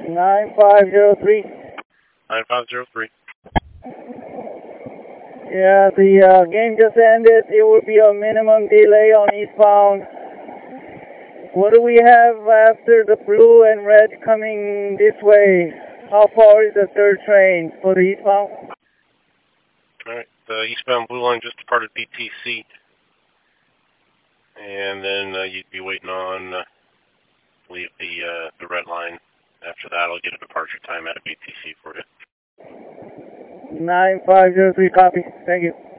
9503. 9503. Yeah, the game just ended. It will be a minimum delay on eastbound. What do we have after the blue and red coming this way? How far is the third train for the eastbound? Alright, the eastbound blue line just departed BTC. And then you'd be waiting on the red line. After that, I'll get a departure time at a BTC for you. 9503, copy. Thank you.